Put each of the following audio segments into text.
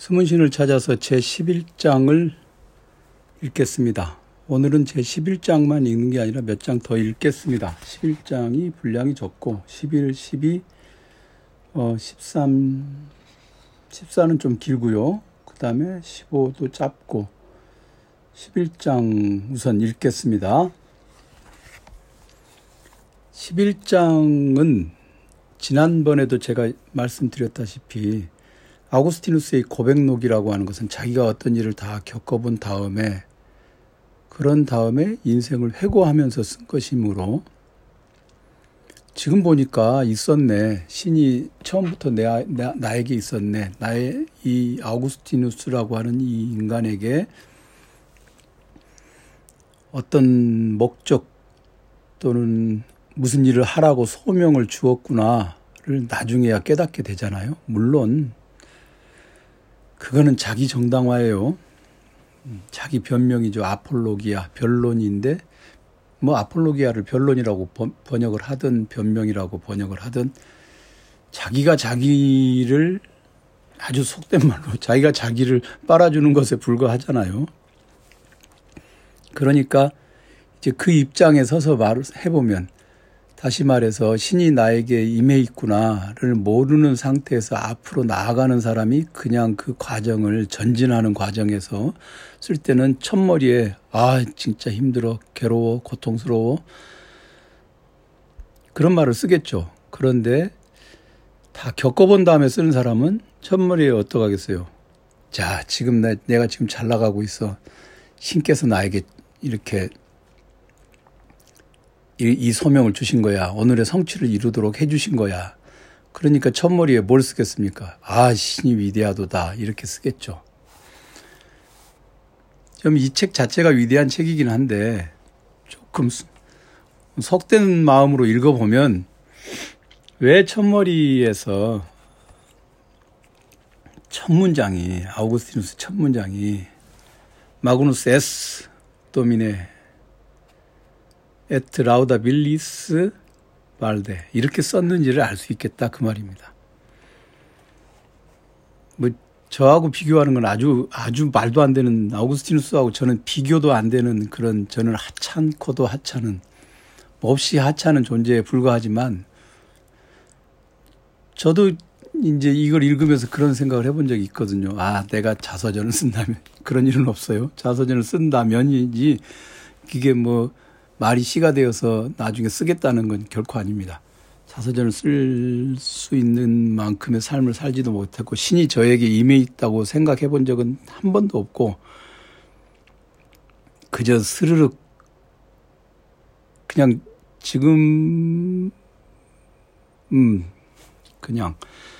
숨은신을 찾아서 제11장을 읽겠습니다. 오늘은 제11장만 읽는 게 아니라 몇 장 더 읽겠습니다. 11장이 분량이 적고 11, 12, 13, 14는 좀 길고요. 그 다음에 15도 짧고 11장 우선 읽겠습니다. 11장은 지난번에도 제가 말씀드렸다시피 아우구스티누스의 고백록이라고 하는 것은 자기가 어떤 일을 다 겪어본 다음에 그런 다음에 인생을 회고하면서 쓴 것이므로 지금 보니까 있었네. 신이 처음부터 나에게 있었네. 나의 이 아우구스티누스라고 하는 이 인간에게 어떤 목적 또는 무슨 일을 하라고 소명을 주었구나를 나중에야 깨닫게 되잖아요. 물론 그거는 자기 정당화예요. 자기 변명이죠. 아폴로기아, 변론인데 뭐 아폴로기아를 변론이라고 번역을 하든 변명이라고 번역을 하든 자기가 자기를 아주 속된 말로 자기가 자기를 빨아주는 것에 불과하잖아요. 그러니까 이제 그 입장에 서서 말을 해보면 다시 말해서 신이 나에게 임해 있구나를 모르는 상태에서 앞으로 나아가는 사람이 그냥 그 과정을 전진하는 과정에서 쓸 때는 첫머리에 진짜 힘들어, 괴로워, 고통스러워 그런 말을 쓰겠죠. 그런데 다 겪어본 다음에 쓰는 사람은 첫머리에 어떡하겠어요. 자, 지금 내가 지금 잘 나가고 있어. 신께서 나에게 이렇게 이 소명을 주신 거야. 오늘의 성취를 이루도록 해주신 거야. 그러니까 첫머리에 뭘 쓰겠습니까? 신이 위대하도다. 이렇게 쓰겠죠. 좀 이 책 자체가 위대한 책이긴 한데 조금 속된 마음으로 읽어보면 왜 첫머리에서 첫 문장이 아우구스티누스 첫 문장이 마그누스 에스 도미네 에트 라우다빌리스 발데 이렇게 썼는지를 알 수 있겠다 그 말입니다. 뭐 저하고 비교하는 건 아주 말도 안 되는 아우구스티누스하고 저는 비교도 안 되는 그런 저는 하찮고도 하찮은 몹시 하찮은 존재에 불과하지만 저도 이제 이걸 읽으면서 그런 생각을 해본 적이 있거든요. 내가 자서전을 쓴다면 그런 일은 없어요. 자서전을 쓴다면이지 이게 뭐 말이 시가 되어서 나중에 쓰겠다는 건 결코 아닙니다. 자서전을 쓸 수 있는 만큼의 삶을 살지도 못했고 신이 저에게 임해 있다고 생각해 본 적은 한 번도 없고 그저 스르륵 그냥 지금 그냥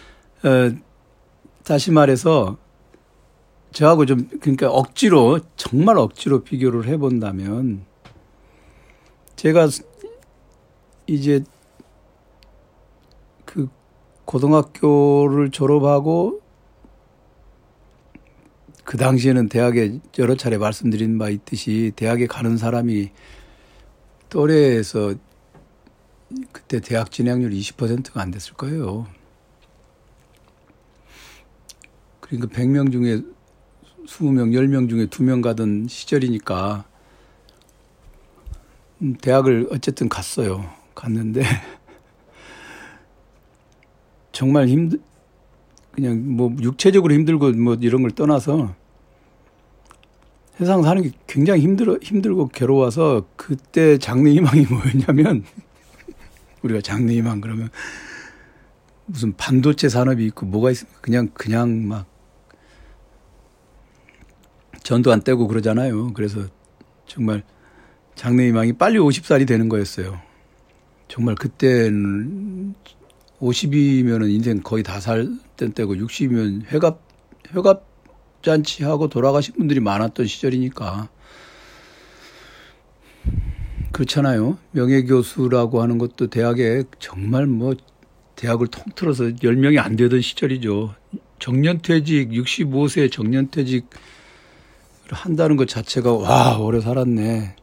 다시 말해서 저하고 좀 그러니까 정말 억지로 비교를 해본다면 제가 이제 그 고등학교를 졸업하고 그 당시에는 대학에 여러 차례 말씀드린 바 있듯이 대학에 가는 사람이 또래에서 그때 대학 진학률이 20%가 안 됐을 거예요. 그러니까 100명 중에 20명, 10명 중에 2명 가던 시절이니까 대학을 어쨌든 갔는데 정말 그냥 뭐 육체적으로 힘들고 뭐 이런 걸 떠나서 세상 사는 게 굉장히 힘들고 괴로워서 그때 장래희망이 뭐였냐면 우리가 장래희망 그러면 무슨 반도체 산업이 있고 뭐가 있습니까? 그냥 막 전도 안 떼고 그러잖아요. 그래서 정말 장래희망이 빨리 50살이 되는 거였어요. 정말 그때는 50이면은 인생 거의 다 살 때고 60이면 회갑 잔치하고 돌아가신 분들이 많았던 시절이니까 그렇잖아요. 명예교수라고 하는 것도 대학에 정말 뭐 대학을 통틀어서 10명이 안 되던 시절이죠. 정년퇴직 65세 정년퇴직 한다는 것 자체가 오래 살았네.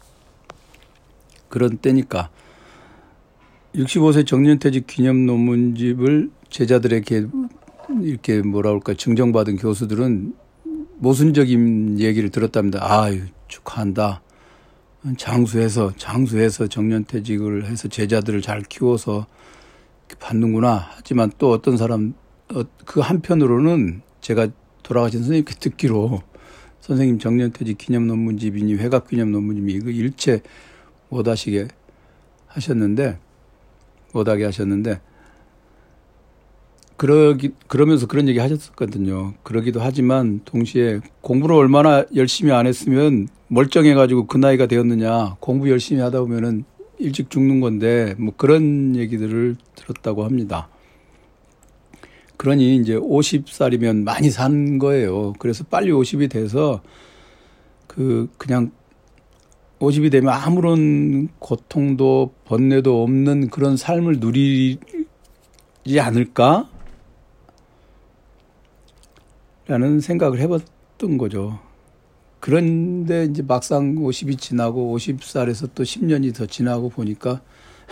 그런 때니까 65세 정년퇴직 기념 논문집을 제자들에게 이렇게 뭐라 그럴까 증정받은 교수들은 모순적인 얘기를 들었답니다. 아유, 축하한다. 장수해서 정년퇴직을 해서 제자들을 잘 키워서 받는구나. 하지만 또 어떤 사람, 그 한편으로는 제가 돌아가신 선생님께 듣기로 선생님 정년퇴직 기념 논문집이니 회갑 기념 논문집이니 이거 일체 못하게 하셨는데 그러면서 그런 얘기 하셨었거든요. 그러기도 하지만 동시에 공부를 얼마나 열심히 안 했으면 멀쩡해가지고 그 나이가 되었느냐. 공부 열심히 하다 보면은 일찍 죽는 건데 뭐 그런 얘기들을 들었다고 합니다. 그러니 이제 50살이면 많이 산 거예요. 그래서 빨리 50이 돼서 그냥 50이 되면 아무런 고통도 번뇌도 없는 그런 삶을 누리지 않을까? 라는 생각을 해봤던 거죠. 그런데 이제 막상 50이 지나고 50살에서 또 10년이 더 지나고 보니까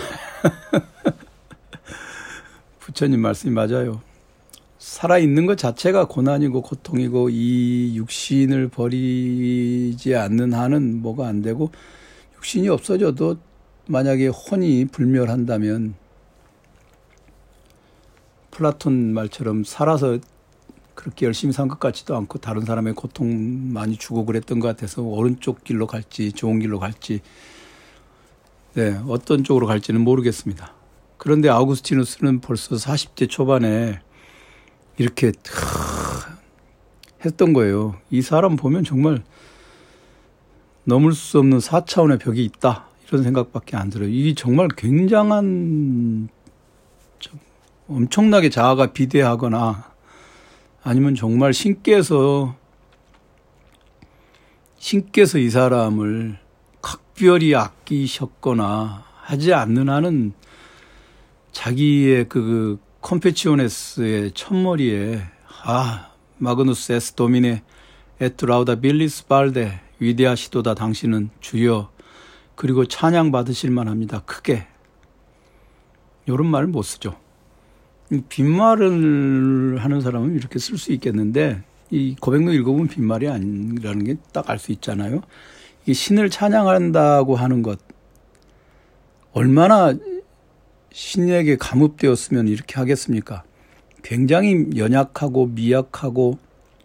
부처님 말씀이 맞아요. 살아있는 것 자체가 고난이고 고통이고 이 육신을 버리지 않는 한은 뭐가 안 되고 육신이 없어져도 만약에 혼이 불멸한다면 플라톤 말처럼 살아서 그렇게 열심히 산 것 같지도 않고 다른 사람의 고통 많이 주고 그랬던 것 같아서 오른쪽 길로 갈지 좋은 길로 갈지 어떤 쪽으로 갈지는 모르겠습니다. 그런데 아우구스티누스는 벌써 40대 초반에 이렇게 했던 거예요. 이 사람 보면 정말 넘을 수 없는 4차원의 벽이 있다. 이런 생각밖에 안 들어요. 이게 정말 굉장한 엄청나게 자아가 비대하거나 아니면 정말 신께서 이 사람을 각별히 아끼셨거나 하지 않는 한은 자기의 그 컴페치오네스의 첫머리에 마그누스 에스 도미네 에트 라우다 빌리스 발데 위대하시도다 당신은 주여 그리고 찬양 받으실 만합니다. 크게 이런 말을 못 쓰죠. 빈말을 하는 사람은 이렇게 쓸 수 있겠는데 이 고백록 읽어보면 빈말이 아니라는 게 딱 알 수 있잖아요. 이게 신을 찬양한다고 하는 것 얼마나 신에게 감읍되었으면 이렇게 하겠습니까? 굉장히 연약하고 미약하고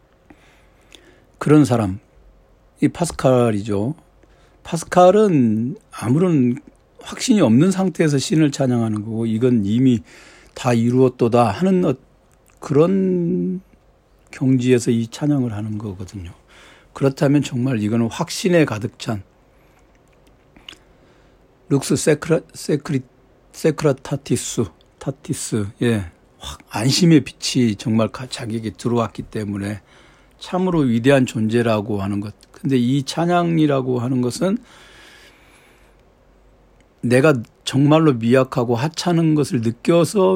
그런 사람 이 파스칼이죠. 파스칼은 아무런 확신이 없는 상태에서 신을 찬양하는 거고 이건 이미 다 이루었도다 하는 그런 경지에서 이 찬양을 하는 거거든요. 그렇다면 정말 이거는 확신에 가득 찬 룩스 세크라타티스 안심의 빛이 정말 자기에게 들어왔기 때문에 참으로 위대한 존재라고 하는 것. 근데 이 찬양이라고 하는 것은 내가 정말로 미약하고 하찮은 것을 느껴서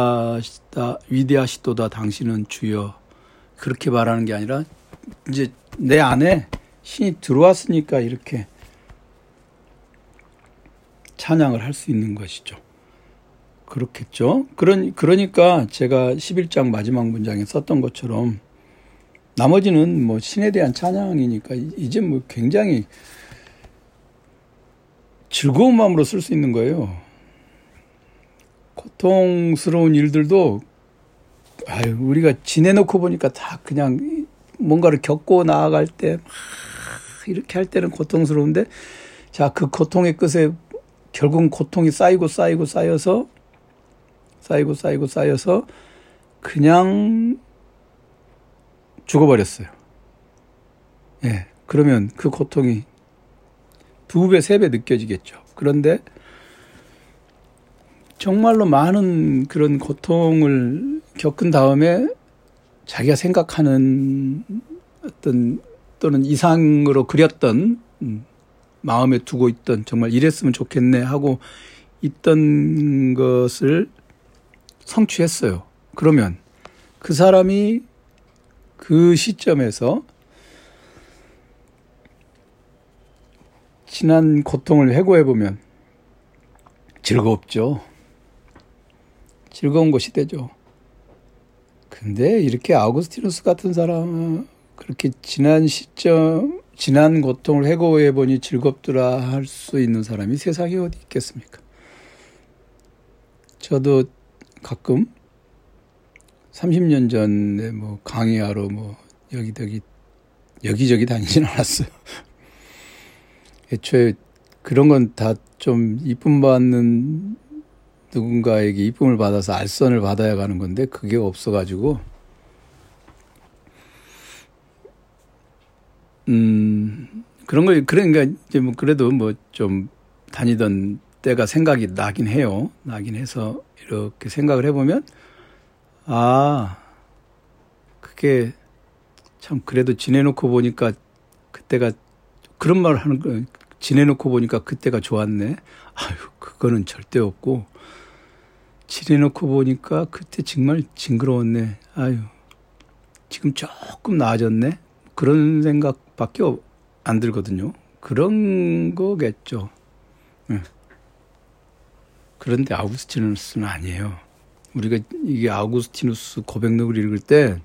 위대하시도다 당신은 주여 그렇게 말하는 게 아니라 이제 내 안에 신이 들어왔으니까 이렇게 찬양을 할 수 있는 것이죠. 그렇겠죠. 그러니까 제가 11장 마지막 문장에 썼던 것처럼 나머지는 뭐 신에 대한 찬양이니까 이제 뭐 굉장히 즐거운 마음으로 쓸 수 있는 거예요. 고통스러운 일들도 우리가 지내놓고 보니까 다 그냥 뭔가를 겪고 나아갈 때 이렇게 할 때는 고통스러운데 자, 그 고통의 끝에 결국은 고통이 쌓여서 그냥 죽어버렸어요. 그러면 그 고통이 2배, 3배 느껴지겠죠. 그런데 정말로 많은 그런 고통을 겪은 다음에 자기가 생각하는 어떤 또는 이상으로 그렸던 마음에 두고 있던 정말 이랬으면 좋겠네 하고 있던 것을 성취했어요. 그러면 그 사람이 그 시점에서 지난 고통을 회고해보면 즐겁죠. 즐거운 것이 되죠. 근데 이렇게 아우구스티누스 같은 사람 그렇게 지난 고통을 해고해 보니 즐겁더라 할 수 있는 사람이 세상에 어디 있겠습니까? 저도 가끔 30년 전에 뭐 강의하러 뭐 여기저기 다니진 않았어요. 애초에 그런 건 다 좀 이쁨 받는 누군가에게 이쁨을 받아서 알선을 받아야 가는 건데 그게 없어가지고 그런 거 그러니까 이제 뭐 그래도 뭐 좀 다니던 때가 생각이 나긴 해요. 나긴 해서 이렇게 생각을 해보면 그게 참 그래도 지내놓고 보니까 그때가 그런 말을 하는 거 지내놓고 보니까 그때가 좋았네. 그거는 절대 없고 지내놓고 보니까 그때 정말 징그러웠네. 지금 조금 나아졌네. 그런 생각밖에 안 들거든요. 그런 거겠죠. 그런데 아우구스티누스는 아니에요. 우리가 이게 아우구스티누스 고백록을 읽을 때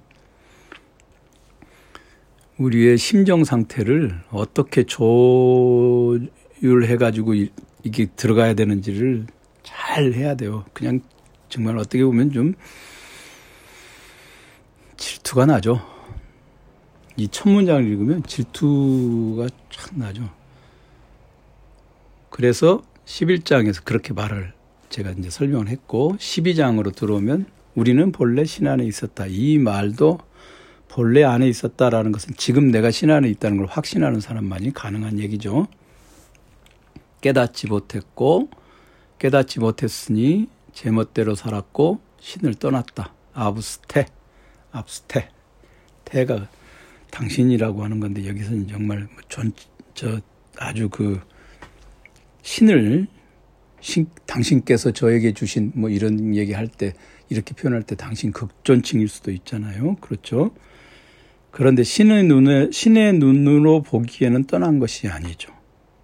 우리의 심정 상태를 어떻게 조율해가지고 이게 들어가야 되는지를 잘 해야 돼요. 그냥 정말 어떻게 보면 좀 질투가 나죠. 이 첫 문장을 읽으면 질투가 참 나죠. 그래서 11장에서 그렇게 말을 제가 이제 설명을 했고 12장으로 들어오면 우리는 본래 신 안에 있었다. 이 말도 본래 안에 있었다라는 것은 지금 내가 신 안에 있다는 걸 확신하는 사람만이 가능한 얘기죠. 깨닫지 못했으니 제멋대로 살았고 신을 떠났다. 아브스테. 태가 당신이라고 하는 건데 여기서는 정말 아주 그 신을 당신께서 저에게 주신 뭐 이런 얘기할 때 이렇게 표현할 때 당신 극존칭일 수도 있잖아요. 그렇죠. 그런데 신의 눈으로 보기에는 떠난 것이 아니죠.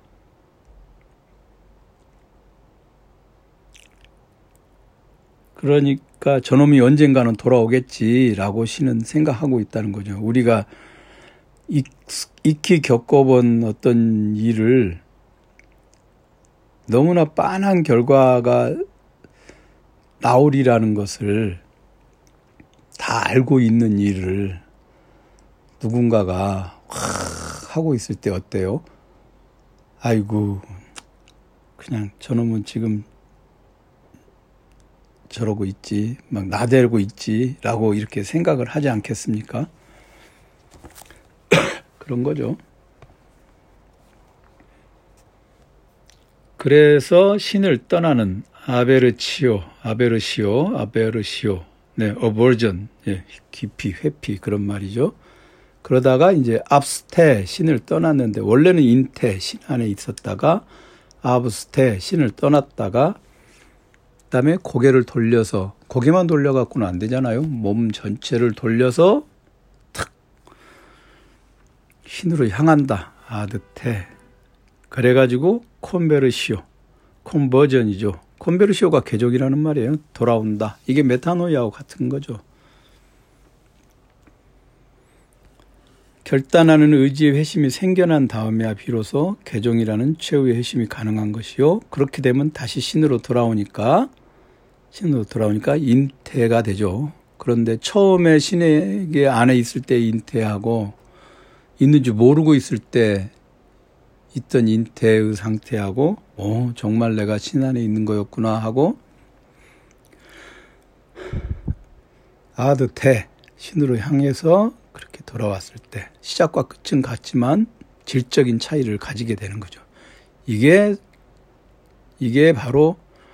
그러니까 저놈이 언젠가는 돌아오겠지라고 신은 생각하고 있다는 거죠. 우리가 익히 겪어본 어떤 일을 너무나 빤한 결과가 나오리라는 것을 다 알고 있는 일을 누군가가 하고 있을 때 어때요? 아이고, 그냥 저놈은 지금 저러고 있지, 막 나대고 있지라고 이렇게 생각을 하지 않겠습니까? 그런 거죠. 그래서 신을 떠나는 아베르시오, 네, 어버전, 깊이, 회피 그런 말이죠. 그러다가 이제 압스테, 신을 떠났는데 원래는 인테, 신 안에 있었다가 아브스테, 신을 떠났다가 그다음에 고개를 돌려서 고개만 돌려갖고는 안 되잖아요. 몸 전체를 돌려서 탁 신으로 향한다. 아드테. 그래가지고 컨버전이죠. 컨베르시오가 개종이라는 말이에요. 돌아온다. 이게 메타노이아와 같은 거죠. 결단하는 의지의 회심이 생겨난 다음에야 비로소 개종이라는 최후의 회심이 가능한 것이요. 그렇게 되면 다시 신으로 돌아오니까 인태가 되죠. 그런데 처음에 신에게 안에 있을 때 인태하고 있는지 모르고 있을 때 있던 인태의 상태하고 정말 내가 신 안에 있는 거였구나 하고 아드테 신으로 향해서 그렇게 돌아왔을 때 시작과 끝은 같지만 질적인 차이를 가지게 되는 거죠. 이게 바로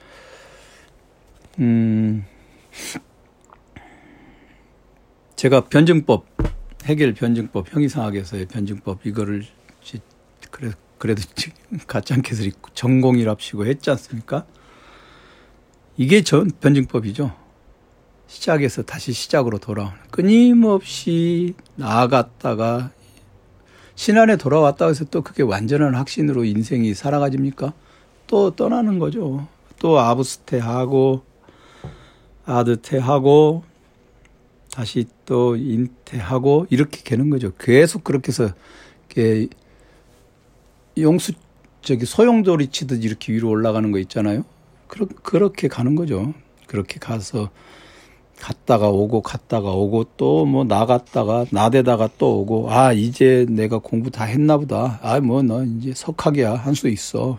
제가 변증법, 해겔 변증법, 형이상학에서의 변증법 이거를 그래도 가짜안켓을 전공이랍시고 했지 않습니까? 이게 변증법이죠. 시작에서 다시 시작으로 돌아오는, 끊임없이 나아갔다가 신 안에 돌아왔다고 해서 또 그게 완전한 확신으로 인생이 살아가집니까? 또 떠나는 거죠. 또 아브스테하고 아드테하고 다시 또 잉태하고 이렇게 되는 거죠. 계속 그렇게 해서 이렇게 소용돌이 치듯 이렇게 위로 올라가는 거 있잖아요. 그렇게 가는 거죠. 그렇게 가서 갔다가 오고 또 뭐 나갔다가 나대다가 또 오고, 아 이제 내가 공부 다 했나 보다. 아 뭐 너 이제 석학이야 할 수 있어.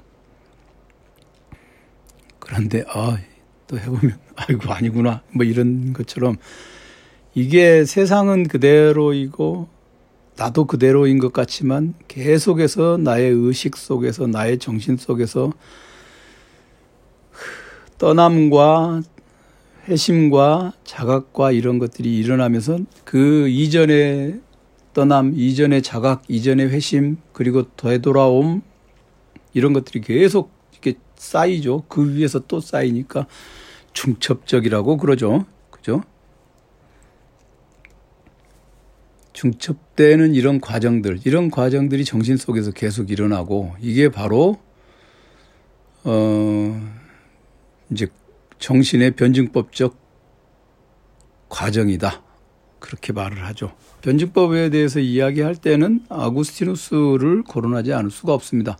그런데 또 해보면 아이고 아니구나 뭐 이런 것처럼, 이게 세상은 그대로이고 나도 그대로인 것 같지만 계속해서 나의 의식 속에서, 나의 정신 속에서 떠남과 회심과 자각과 이런 것들이 일어나면서 그 이전의 떠남, 이전의 자각, 이전의 회심, 그리고 되돌아옴, 이런 것들이 계속 이렇게 쌓이죠. 그 위에서 또 쌓이니까 중첩적이라고 그러죠. 그죠? 중첩되는 이런 과정들이 정신 속에서 계속 일어나고, 이게 바로 이제 정신의 변증법적 과정이다. 그렇게 말을 하죠. 변증법에 대해서 이야기할 때는 아구스티누스를 거론하지 않을 수가 없습니다.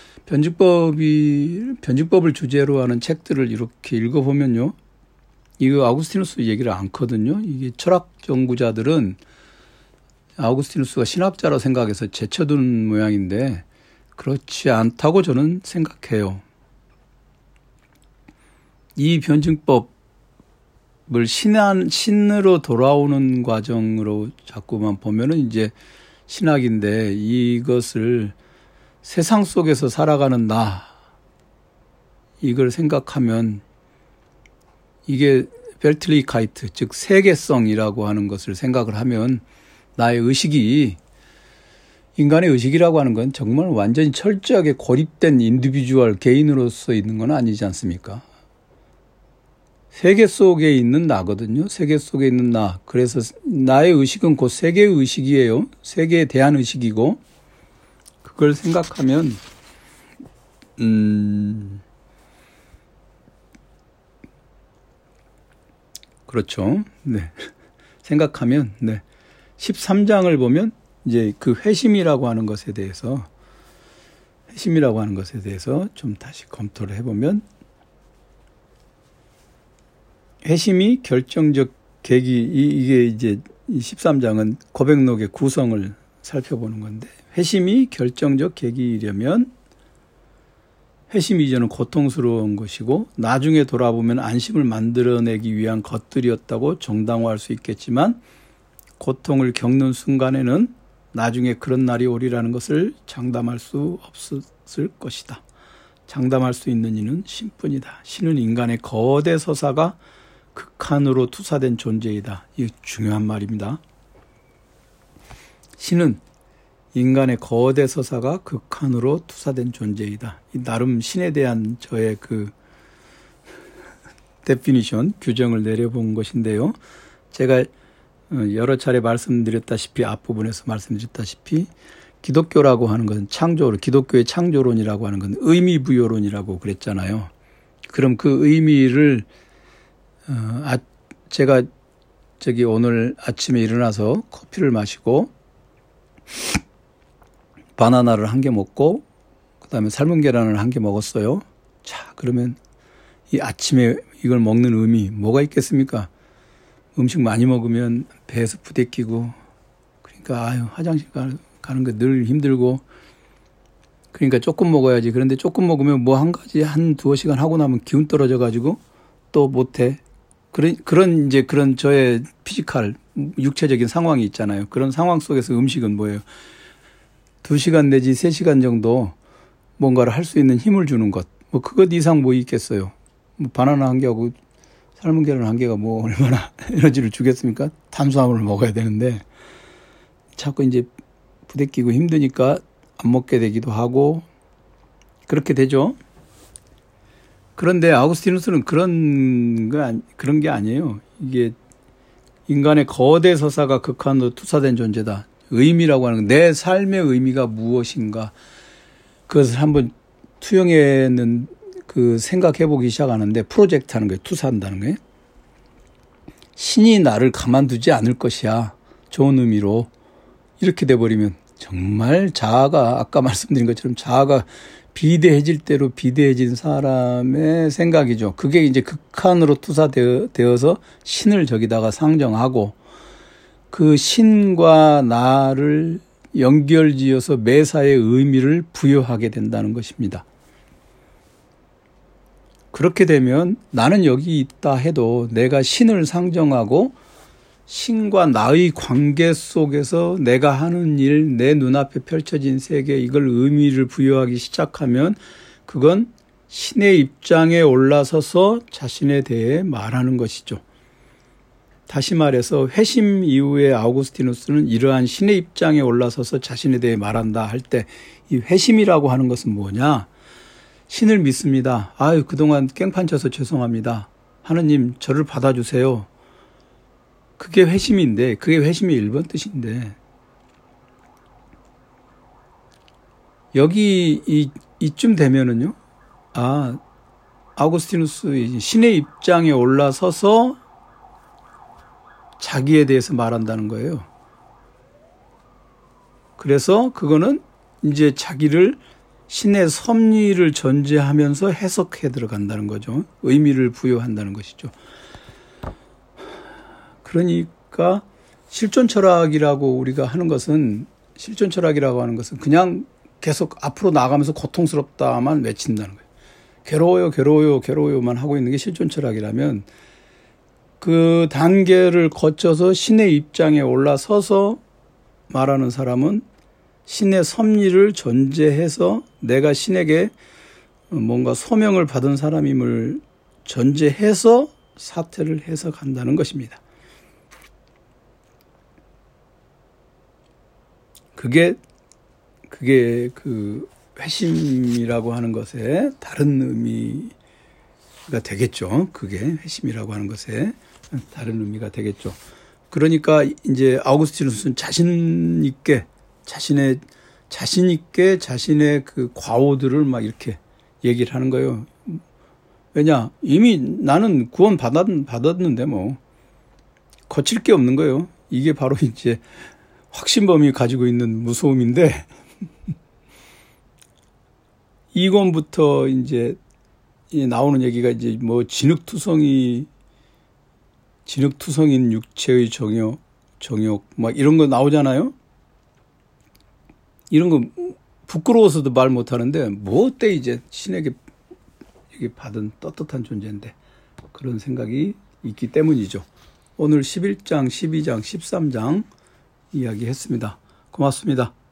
변증법을 주제로 하는 책들을 이렇게 읽어보면요, 이거 아구스티누스 얘기를 않거든요. 이게 철학 연구자들은 아우구스티누스가 신학자로 생각해서 제쳐둔 모양인데 그렇지 않다고 저는 생각해요. 이 변증법을 신으로 돌아오는 과정으로 자꾸만 보면은 이제 신학인데, 이것을 세상 속에서 살아가는 나, 이걸 생각하면 이게 벨트리카이트, 즉 세계성이라고 하는 것을 생각을 하면, 나의 의식이, 인간의 의식이라고 하는 건 정말 완전히 철저하게 고립된 인디비주얼, 개인으로서 있는 건 아니지 않습니까? 세계 속에 있는 나거든요. 세계 속에 있는 나. 그래서 나의 의식은 곧 세계의 의식이에요. 세계에 대한 의식이고, 그걸 생각하면 그렇죠. 네. 생각하면 13장을 보면 이제 그 회심이라고 하는 것에 대해서 좀 다시 검토를 해보면, 회심이 결정적 계기, 이게 이제 13장은 고백록의 구성을 살펴보는 건데, 회심이 결정적 계기이려면 회심 이전은 고통스러운 것이고 나중에 돌아보면 안심을 만들어내기 위한 것들이었다고 정당화할 수 있겠지만, 고통을 겪는 순간에는 나중에 그런 날이 오리라는 것을 장담할 수 없었을 것이다. 장담할 수 있는 이는 신뿐이다. 신은 인간의 거대 서사가 극한으로 투사된 존재이다. 이게 중요한 말입니다. 신은 인간의 거대 서사가 극한으로 투사된 존재이다. 이 나름 신에 대한 저의 그 데피니션, 규정을 내려본 것인데요. 제가 여러 차례 말씀드렸다시피, 앞부분에서 말씀드렸다시피, 기독교라고 하는 것은 기독교의 창조론이라고 하는 건 의미부여론이라고 그랬잖아요. 그럼 그 의미를 제가 오늘 아침에 일어나서 커피를 마시고 바나나를 한 개 먹고 그다음에 삶은 계란을 한 개 먹었어요. 자, 그러면 이 아침에 이걸 먹는 의미 뭐가 있겠습니까? 음식 많이 먹으면 배에서 부대끼고, 그러니까 화장실 가는 거 늘 힘들고, 그러니까 조금 먹어야지. 그런데 조금 먹으면 뭐 한 두어 시간 하고 나면 기운 떨어져 가지고 또 못해. 그런 저의 피지컬, 육체적인 상황이 있잖아요. 그런 상황 속에서 음식은 뭐예요? 2시간 내지 3시간 정도 뭔가를 할 수 있는 힘을 주는 것. 뭐 그것 이상 뭐 있겠어요? 뭐 바나나 한 개하고 삶은 계란 한 개가 뭐 얼마나 에너지를 주겠습니까? 탄수화물을 먹어야 되는데 자꾸 이제 부대끼고 힘드니까 안 먹게 되기도 하고 그렇게 되죠. 그런데 아우구스티누스는 그런 게 아니에요. 이게 인간의 거대 서사가 극한으로 투사된 존재다. 의미라고 하는 건 내 삶의 의미가 무엇인가, 그것을 한번 투영해는 생각해보기 시작하는데, 프로젝트 하는 거예요. 투사한다는 거예요. 신이 나를 가만두지 않을 것이야. 좋은 의미로. 이렇게 돼버리면 정말 자아가 아까 말씀드린 것처럼 자아가 비대해질 대로 비대해진 사람의 생각이죠. 그게 이제 극한으로 투사되어서 신을 저기다가 상정하고 그 신과 나를 연결지어서 매사의 의미를 부여하게 된다는 것입니다. 그렇게 되면 나는 여기 있다 해도 내가 신을 상정하고 신과 나의 관계 속에서 내가 하는 일, 내 눈앞에 펼쳐진 세계, 이걸 의미를 부여하기 시작하면 그건 신의 입장에 올라서서 자신에 대해 말하는 것이죠. 다시 말해서 회심 이후에 아우구스티누스는 이러한 신의 입장에 올라서서 자신에 대해 말한다 할 때 이 회심이라고 하는 것은 뭐냐? 신을 믿습니다. 아유, 그동안 깽판 쳐서 죄송합니다. 하느님, 저를 받아주세요. 그게 회심인데, 그게 회심의 1번 뜻인데, 여기 이쯤 되면은요, 아우구스티누스 신의 입장에 올라서서 자기에 대해서 말한다는 거예요. 그래서 그거는 이제 자기를 신의 섭리를 전제하면서 해석해 들어간다는 거죠. 의미를 부여한다는 것이죠. 그러니까 실존 철학이라고 우리가 하는 것은 그냥 계속 앞으로 나가면서 고통스럽다만 외친다는 거예요. 괴로워요, 괴로워요, 괴로워요만 하고 있는 게 실존 철학이라면 그 단계를 거쳐서 신의 입장에 올라서서 말하는 사람은 신의 섭리를 전제해서 내가 신에게 뭔가 소명을 받은 사람임을 전제해서 사태를 해석한다는 것입니다. 그게 그 회심이라고 하는 것에 다른 의미가 되겠죠. 그게 회심이라고 하는 것에 다른 의미가 되겠죠. 그러니까 이제 아우구스티누스는 자신 있게 자신의 그 과오들을 막 이렇게 얘기를 하는 거예요. 왜냐? 이미 나는 구원 받았는데 뭐 거칠 게 없는 거예요. 이게 바로 이제 확신범이 가지고 있는 무서움인데 2권부터 이제 나오는 얘기가 이제 뭐 진흙투성인 육체의 정욕 막 이런 거 나오잖아요. 이런 거 부끄러워서도 말 못하는데 뭐 어때 이제 신에게 받은 떳떳한 존재인데 그런 생각이 있기 때문이죠. 오늘 11장, 12장, 13장 이야기했습니다. 고맙습니다.